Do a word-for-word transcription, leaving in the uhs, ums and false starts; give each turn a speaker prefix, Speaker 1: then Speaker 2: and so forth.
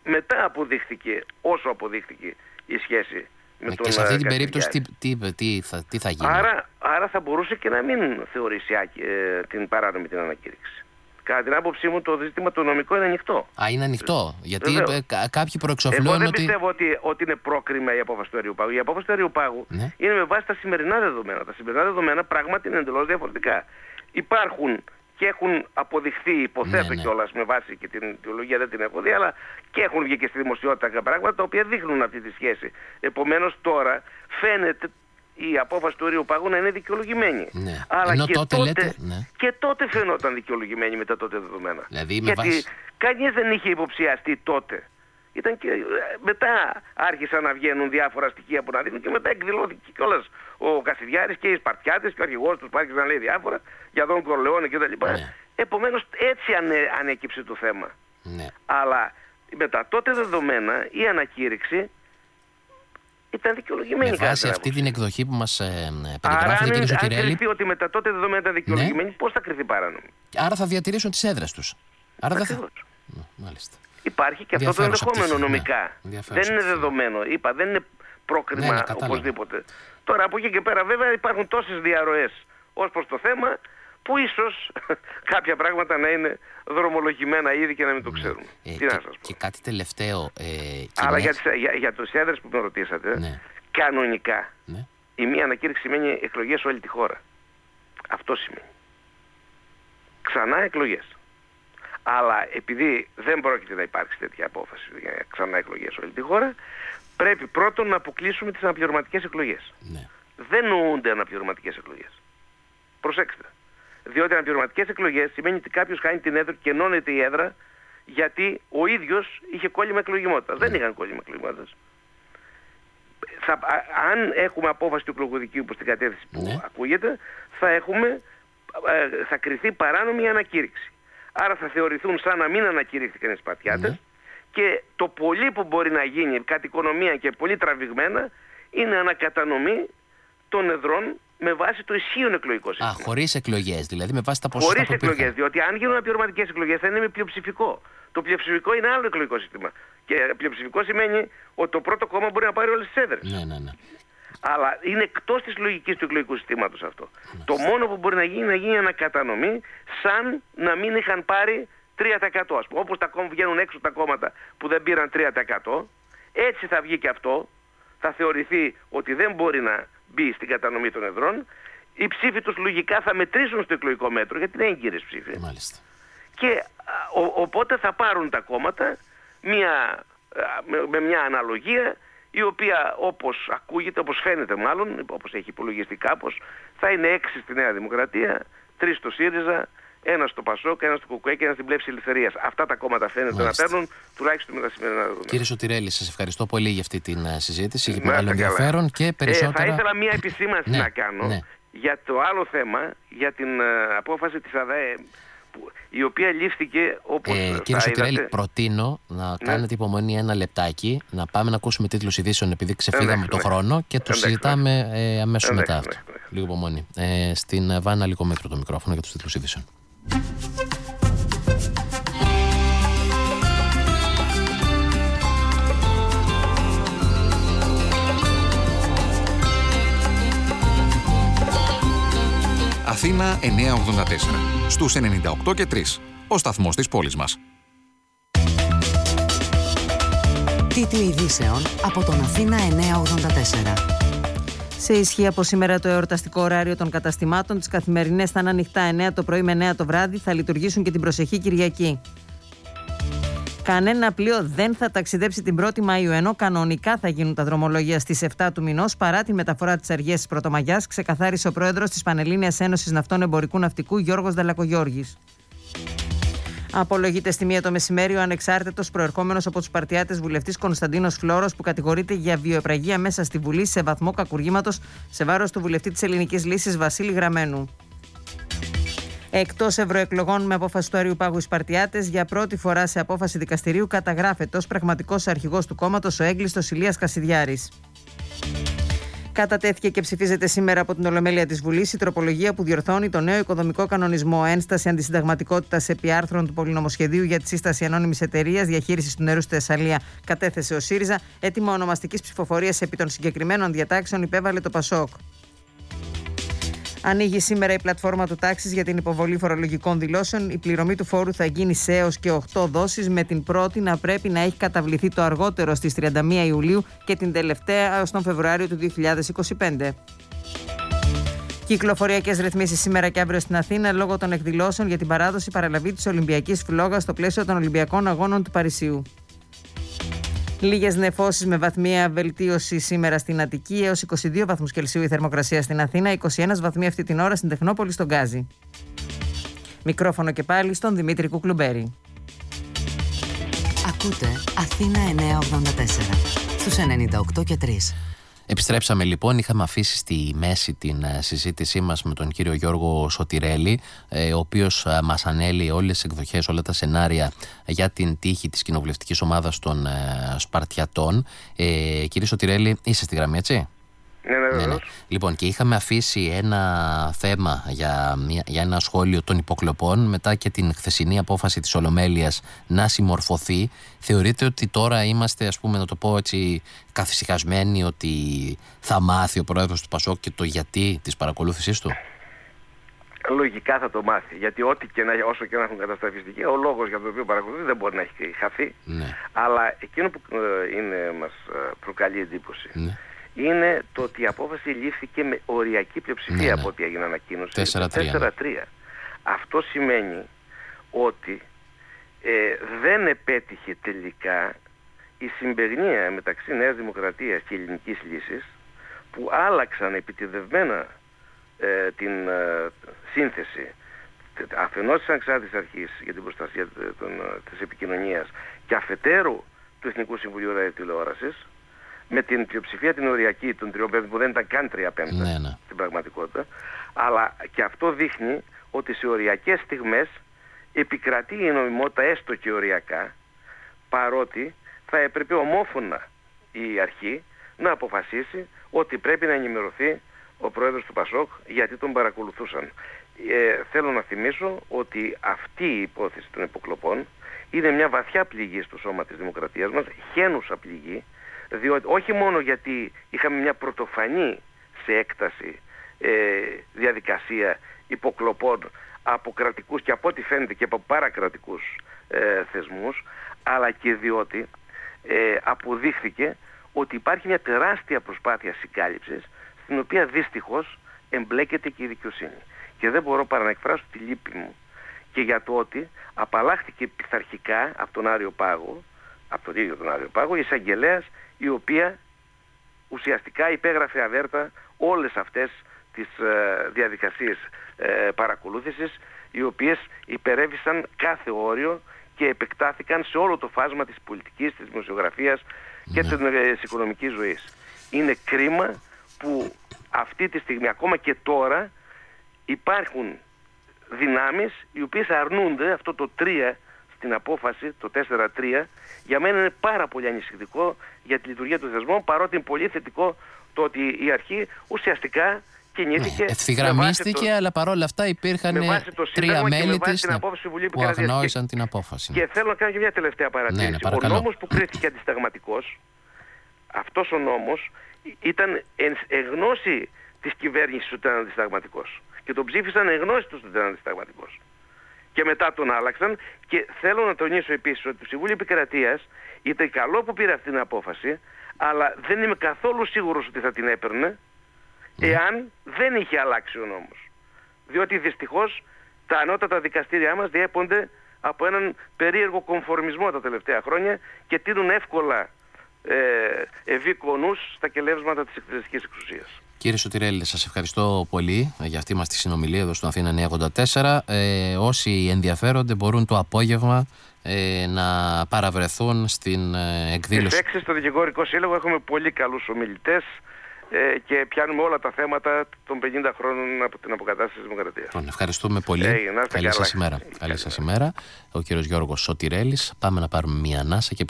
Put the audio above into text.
Speaker 1: μετά αποδείχθηκε, όσο αποδείχθηκε η σχέση με
Speaker 2: ε,
Speaker 1: τον
Speaker 2: και σε αυτή την
Speaker 1: Κασιδιάρη.
Speaker 2: περίπτωση τι, τι, τι, θα, τι θα γίνει?
Speaker 1: Άρα, άρα θα μπορούσε και να μην θεωρήσει ε, την παράνομη την ανακήρυξη. Κατά την άποψή μου το ζήτημα το νομικό είναι ανοιχτό.
Speaker 2: Α, είναι ανοιχτό. Γιατί
Speaker 1: Βεβαίως.
Speaker 2: ε, κα, κάποιοι προεξοφλούν
Speaker 1: Εγώ δεν
Speaker 2: ότι...
Speaker 1: πιστεύω ότι, ότι είναι πρόκριμα η απόφαση του Αριουπάγου. Η απόφαση του Αριουπάγου
Speaker 2: Ναι.
Speaker 1: είναι με βάση τα σημερινά δεδομένα. Τα σημερινά δεδομένα πράγματι είναι εντελώς διαφορετικά. Υπάρχουν και έχουν αποδειχθεί, υποθέτω
Speaker 2: Ναι, ναι.
Speaker 1: κιόλας με βάση και την αιτιολογία, δεν την έχω δει, αλλά και έχουν βγει και στη δημοσιότητα κάποια πράγματα τα οποία δείχνουν αυτή τη σχέση. Επομένως τώρα φαίνεται η απόφαση του Αριουπάγου να είναι δικαιολογημένη.
Speaker 2: Ναι.
Speaker 1: Αλλά
Speaker 2: Ενώ
Speaker 1: και
Speaker 2: τότε
Speaker 1: τότε,
Speaker 2: λέτε, ναι.
Speaker 1: και τότε φαινόταν δικαιολογημένη με τα τότε δεδομένα.
Speaker 2: Δηλαδή, με
Speaker 1: Γιατί
Speaker 2: βάση-
Speaker 1: κανείς δεν είχε υποψιαστεί τότε. Ήταν και, μετά άρχισαν να βγαίνουν διάφορα στοιχεία που να δείχνουν και μετά εκδηλώθηκε κιόλας ο Κασιδιάρης και οι Σπαρτιάτες και ο αρχηγός τους που άρχισαν να λέει διάφορα για τον Κορλεόνε κτλ.
Speaker 2: Ναι.
Speaker 1: Επομένως έτσι ανε, ανέκυψε το θέμα.
Speaker 2: Ναι.
Speaker 1: Αλλά με τα τότε δεδομένα η ανακήρυξη ήταν δικαιολογημένη.
Speaker 2: Με
Speaker 1: κατά
Speaker 2: βάση
Speaker 1: την
Speaker 2: αυτή
Speaker 1: άποψη.
Speaker 2: την εκδοχή που μας ε,
Speaker 1: Άρα
Speaker 2: περιγράφετε,
Speaker 1: αν,
Speaker 2: κύριε
Speaker 1: αν
Speaker 2: Σωτηρέλη,
Speaker 1: κρυφτεί ότι με τα τότε δεδομένα ήταν δικαιολογημένη,
Speaker 2: Ναι.
Speaker 1: πώς θα κρυφτεί παράνομη?
Speaker 2: άρα θα διατηρήσουν τις έδρες τους. Άρα δεν θα...
Speaker 1: Ακριβώς.
Speaker 2: Ναι, μάλιστα.
Speaker 1: Υπάρχει και αυτό το
Speaker 2: Ενδιαφέρουσα
Speaker 1: ενδεχόμενο
Speaker 2: πτυχή, ναι.
Speaker 1: νομικά.
Speaker 2: Ενδιαφέρουσα
Speaker 1: Δεν είναι
Speaker 2: πτυχή.
Speaker 1: δεδομένο. Είπα, δεν είναι πρόκριμα
Speaker 2: Ναι, ναι, κατάλαβα.
Speaker 1: οπωσδήποτε. Τώρα από εκεί και πέρα βέβαια υπάρχουν τόσες διαρροές ως προς το θέμα που ίσως κάποια πράγματα να είναι δρομολογημένα ήδη και να μην το ξέρουμε.
Speaker 2: Ε,
Speaker 1: Τι
Speaker 2: και,
Speaker 1: να σας πω.
Speaker 2: και κάτι τελευταίο. Ε,
Speaker 1: Αλλά
Speaker 2: κυρία-
Speaker 1: για, τις, για, για τους έδρες που με ρωτήσατε,
Speaker 2: Ναι.
Speaker 1: κανονικά
Speaker 2: Ναι.
Speaker 1: η μία ανακήρυξη σημαίνει εκλογές σε όλη τη χώρα. Αυτό σημαίνει. Ξανά εκλογές. Αλλά επειδή δεν πρόκειται να υπάρξει τέτοια απόφαση για ξανά εκλογές σε όλη τη χώρα, πρέπει πρώτον να αποκλείσουμε τις αναπληρωματικές εκλογές.
Speaker 2: Ναι.
Speaker 1: Δεν νοούνται αναπληρωματικές εκλογές. Προσέξτε. Διότι αναπληρωματικές εκλογές σημαίνει ότι κάποιος χάνει την έδρα και ενώνεται η έδρα γιατί ο ίδιος είχε κόλλημα εκλογιμότητα. Δεν είχαν κόλλημα εκλογιμότητας. Θα, α- αν έχουμε απόφαση του εκλογοδικείου προς την κατεύθυνση που
Speaker 2: Ναι.
Speaker 1: ακούγεται, θα έχουμε, ε, θα κριθεί παράνομη η ανακήρυξη. Άρα θα θεωρηθούν σαν να μην ανακηρύχθηκαν οι Σπαρτιάτες,
Speaker 2: Ναι.
Speaker 1: και το πολύ που μπορεί να γίνει κατ' οικονομία και πολύ τραβηγμένα είναι ανακατανομή των εδρών με βάση το ισχύον εκλογικό
Speaker 2: Α,
Speaker 1: σύστημα.
Speaker 2: χωρίς εκλογές, δηλαδή με βάση τα ποσοστά
Speaker 1: Χωρίς
Speaker 2: που υπήρχαν.
Speaker 1: εκλογές, διότι αν γίνουν αναπληρωματικές εκλογές θα είναι με πλειοψηφικό. Το πλειοψηφικό είναι άλλο εκλογικό σύστημα. Και πλειοψηφικό σημαίνει ότι το πρώτο κόμμα μπορεί να πάρει όλες τις έδρες.
Speaker 2: Ναι, ναι, ναι.
Speaker 1: Αλλά είναι εκτός της λογικής του εκλογικού συστήματος αυτό. Το μόνο που μπορεί να γίνει είναι να γίνει ανακατανομή σαν να μην είχαν πάρει τρία τοις εκατό. Ας πούμε. Όπως τα κόμματα βγαίνουν έξω τα κόμματα που δεν πήραν τρία τοις εκατό, έτσι θα βγει και αυτό. Θα θεωρηθεί ότι δεν μπορεί να μπει στην κατανομή των εδρών. Οι ψήφοι τους λογικά θα μετρήσουν στο εκλογικό μέτρο, γιατί είναι έγκυρες ψήφοι.
Speaker 2: Μάλιστα.
Speaker 1: Και α, ο, οπότε θα πάρουν τα κόμματα μια, α, με, με μια αναλογία η οποία όπως ακούγεται, όπως φαίνεται μάλλον, όπως έχει υπολογιστεί κάπως, θα είναι έξι στη Νέα Δημοκρατία, τρεις στο ΣΥΡΙΖΑ, ένα στο ΠΑΣΟΚ, ένα στο ΚΚΕ και ένα στην Πλεύση Ελευθερίας. Αυτά τα κόμματα φαίνεται
Speaker 2: Μάλιστα.
Speaker 1: να παίρνουν τουλάχιστον με τα σημερινά δεδομένα.
Speaker 2: Κύριε Σωτηρέλη, σας ευχαριστώ πολύ για αυτή την ε, συζήτηση, για
Speaker 1: Να
Speaker 2: μεγάλο
Speaker 1: είστε καλά.
Speaker 2: ενδιαφέρον και περισσότερα...
Speaker 1: Ε, θα ήθελα μια επισήμανση
Speaker 2: Ναι,
Speaker 1: να κάνω
Speaker 2: ναι.
Speaker 1: για το άλλο θέμα, για την ε, απόφαση της ΑΔΑΕ, που, η οποία λήφθηκε όπως
Speaker 2: Ε,
Speaker 1: θα
Speaker 2: κύριε Σωτηρέλη,
Speaker 1: είδατε.
Speaker 2: προτείνω να κάνετε υπομονή ένα λεπτάκι, να πάμε να ακούσουμε τίτλους ειδήσεων επειδή ξεφύγαμε
Speaker 1: Εντάξει,
Speaker 2: τον
Speaker 1: ναι.
Speaker 2: χρόνο και το
Speaker 1: Εντάξει,
Speaker 2: συζητάμε ε, αμέσως
Speaker 1: Εντάξει,
Speaker 2: μετά
Speaker 1: ναι,
Speaker 2: αυτό.
Speaker 1: ναι.
Speaker 2: Λίγο υπομονή. Ε, στην Βάνα Λυκομήτρου το μικρόφωνο για τους τίτλους ειδήσεων.
Speaker 3: Αθήνα εννιακόσια ογδόντα τέσσερα, στους ενενήντα οκτώ και τρία, ο σταθμός της πόλης μας.
Speaker 4: Τίτλοι ειδήσεων από τον Αθήνα εννιακόσια ογδόντα τέσσερα. Σε ισχύ από σήμερα το εορταστικό ωράριο των καταστημάτων, τις καθημερινές θα είναι ανοιχτά εννιά το πρωί με εννιά το βράδυ, θα λειτουργήσουν και την προσεχή Κυριακή. Κανένα πλοίο δεν θα ταξιδέψει την πρώτη Μαΐου, ενώ κανονικά θα γίνουν τα δρομολόγια στις επτά του μηνός παρά τη μεταφορά της αργίας της Πρωτομαγιάς, ξεκαθάρισε ο πρόεδρος της Πανελλήνιας Ένωσης Ναυτών Εμπορικού Ναυτικού Γιώργος Δαλακογιώργης. Απολογείται στη μία το μεσημέρι ο ανεξάρτητος προερχόμενος από τους Σπαρτιάτες βουλευτής Κωνσταντίνος Φλόρος, που κατηγορείται για βιοεπραγία μέσα στη Βουλή σε βαθμό κακουργήματος σε βάρος του βουλευτή της Ελληνικής Λύσης Βασίλη Γραμμένου. Εκτός ευρωεκλογών, με απόφαση του Αριουπάγου οι Σπαρτιάτες, για πρώτη φορά σε απόφαση δικαστηρίου καταγράφεται ως πραγματικός αρχηγός του κόμματος ο έγκλειστος Ηλίας Κασιδιάρης. Κατατέθηκε και ψηφίζεται σήμερα από την Ολομέλεια της Βουλής η τροπολογία που διορθώνει το νέο οικοδομικό κανονισμό. Ένσταση αντισυνταγματικότητας επί άρθρων του πολυνομοσχεδίου για τη σύσταση ανώνυμης εταιρείας διαχείρισης του νερού στη Θεσσαλία κατέθεσε ο ΣΥΡΙΖΑ. Έτοιμα ονομαστικής ψηφοφορίας επί των συγκεκριμένων διατάξεων υπέβαλε το ΠΑΣΟΚ. Ανοίγει σήμερα η πλατφόρμα του Τάξης για την υποβολή φορολογικών δηλώσεων. Η πληρωμή του φόρου θα γίνει σε έως και οκτώ δόσεις, με την πρώτη να πρέπει να έχει καταβληθεί το αργότερο στις τριάντα μία Ιουλίου και την τελευταία έως τον Φεβρουάριο του δύο χιλιάδες είκοσι πέντε. Κυκλοφοριακές ρυθμίσεις σήμερα και αύριο στην Αθήνα λόγω των εκδηλώσεων για την παράδοση παραλαβή της Ολυμπιακής Φλόγας στο πλαίσιο των Ολυμπιακών Αγώνων του Παρισιού. Λίγες νεφώσεις με βαθμία βελτίωση σήμερα στην Αττική, έως είκοσι δύο βαθμούς Κελσίου η θερμοκρασία στην Αθήνα, είκοσι ένα βαθμοί αυτή την ώρα στην Τεχνόπολη στον Γκάζι. Μικρόφωνο και πάλι στον Δημήτρη Κουκλουμπέρη.
Speaker 5: Ακούτε Αθήνα εννιακόσια ογδόντα τέσσερα στους ενενήντα οκτώ και τρία.
Speaker 2: Επιστρέψαμε λοιπόν, είχαμε αφήσει στη μέση την συζήτησή μας με τον κύριο Γιώργο Σωτηρέλη, ο οποίος μας ανέλυε όλες τις εκδοχές, όλα τα σενάρια για την τύχη της κοινοβουλευτικής ομάδας των Σπαρτιατών. Ε, κύριε Σωτηρέλη, είστε στη γραμμή, έτσι?
Speaker 1: Ναι, ναι, ναι, ναι.
Speaker 2: Λοιπόν, και είχαμε αφήσει ένα θέμα για, μια, για ένα σχόλιο των υποκλοπών μετά και την χθεσινή απόφαση της Ολομέλειας να συμμορφωθεί. Θεωρείτε ότι τώρα είμαστε, ας πούμε, να το πω έτσι, καθησυχασμένοι ότι θα μάθει ο πρόεδρος του ΠΑΣΟΚ και το γιατί της παρακολούθησής του?
Speaker 1: Λογικά θα το μάθει. Γιατί ό,τι και να, όσο και να έχουν καταστραφεί στοιχεία, ο λόγος για τον οποίο παρακολουθεί δεν μπορεί να έχει χαθεί.
Speaker 2: Ναι.
Speaker 1: Αλλά εκείνο που ε, είναι, μας προκαλεί εντύπωση. Ναι. Είναι το ότι η απόφαση λήφθηκε με οριακή πλειοψηφία, ναι, ναι, από ό,τι έγινε ανακοίνωση. τέσσερα τρία. Αυτό σημαίνει ότι ε, δεν επέτυχε τελικά η συμπεγνία μεταξύ Νέας Δημοκρατίας και Ελληνικής Λύσης, που άλλαξαν επιτεδευμένα ε, την ε, σύνθεση αφενός της Ανεξάρτητης Αρχής για την προστασία των, της επικοινωνίας και αφετέρου του Εθνικού Συμβουλίου Ραδιοτηλεόρασης, με την πλειοψηφία την οριακή των τριών πέμπτων, που δεν ήταν καν τρία πέμπτα, ναι, ναι, στην πραγματικότητα. Αλλά και αυτό δείχνει ότι σε οριακές στιγμές επικρατεί η νομιμότητα, έστω και οριακά, παρότι θα έπρεπε ομόφωνα η αρχή να αποφασίσει ότι πρέπει να ενημερωθεί ο πρόεδρος του ΠΑΣΟΚ γιατί τον παρακολουθούσαν. Ε, θέλω να θυμίσω ότι αυτή η υπόθεση των υποκλοπών είναι μια βαθιά πληγή στο σώμα της δημοκρατίας μας, χαίνουσα πληγή, διότι όχι μόνο γιατί είχαμε μια πρωτοφανή σε έκταση ε, διαδικασία υποκλοπών από κρατικούς και από ό,τι φαίνεται και από παρακρατικούς ε, θεσμούς, αλλά και διότι ε, αποδείχθηκε ότι υπάρχει μια τεράστια προσπάθεια συγκάλυψης, στην οποία δυστυχώς εμπλέκεται και η δικαιοσύνη. Και δεν μπορώ παρά να εκφράσω τη λύπη μου και για το ότι απαλλάχθηκε πειθαρχικά από τον Άριο Πάγο, από τον ίδιο τον Άριο Πάγο, η εισαγγελέας, η οποία ουσιαστικά υπέγραφε αβέρτα όλες αυτές τις ε, διαδικασίες ε, παρακολούθησης, οι οποίες υπερέβησαν κάθε όριο και επεκτάθηκαν σε όλο το φάσμα της πολιτικής, της δημοσιογραφίας και της ε, οικονομικής ζωής. Είναι κρίμα που αυτή τη στιγμή, ακόμα και τώρα, υπάρχουν δυνάμεις οι οποίες αρνούνται αυτό το τρία στην απόφαση, το τέσσερα τρία. Για μένα είναι πάρα πολύ ανησυχητικό για τη λειτουργία του θεσμού, παρότι είναι πολύ θετικό το ότι η αρχή ουσιαστικά κινήθηκε.
Speaker 2: Ναι, ευθυγραμμίστηκε, το... αλλά παρόλα αυτά υπήρχαν τρία μέλη της ναι, που αγνόησαν την απόφαση.
Speaker 1: Και θέλω να κάνω και μια τελευταία παρατήρηση. Ναι, ναι, ο νόμος που κρίθηκε αντισταγματικός, αυτός ο νόμος ήταν εν γνώση της κυβέρνησης ότι ήταν αντισταγματικός. Και τον ψήφισαν εν γνώση τους ότι ήταν αντισταγματικός. Και μετά τον άλλαξαν. Και θέλω να τονίσω επίσης ότι το Συμβούλιο Επικρατείας ήταν καλό που πήρε αυτή την απόφαση, αλλά δεν είμαι καθόλου σίγουρος ότι θα την έπαιρνε εάν δεν είχε αλλάξει ο νόμος. Διότι δυστυχώς τα ανώτατα δικαστήριά μας διέπονται από έναν περίεργο κομφορμισμό τα τελευταία χρόνια και τείνουν εύκολα ε, ευήκονους στα κελεύσματα της εκτελεστικής εξουσίας.
Speaker 2: Κύριε Σωτηρέλη, σας ευχαριστώ πολύ για αυτή μας τη συνομιλία εδώ στο Αθήνα εννιακόσια ογδόντα τέσσερα. Ε, όσοι ενδιαφέρονται μπορούν το απόγευμα ε, να παραβρεθούν στην ε, εκδήλωση.
Speaker 1: Στις έξι στο Δικηγορικό Σύλλογο έχουμε πολύ καλούς ομιλητές ε, και πιάνουμε όλα τα θέματα των πενήντα χρόνων από την αποκατάσταση της δημοκρατίας.
Speaker 2: Λοιπόν, ευχαριστούμε πολύ.
Speaker 1: Ε,
Speaker 2: Καλή σας ημέρα. Καλή σας ημέρα. Ο κύριος Γιώργος Σωτηρέλης. Πάμε να πάρουμε μία ανάσα και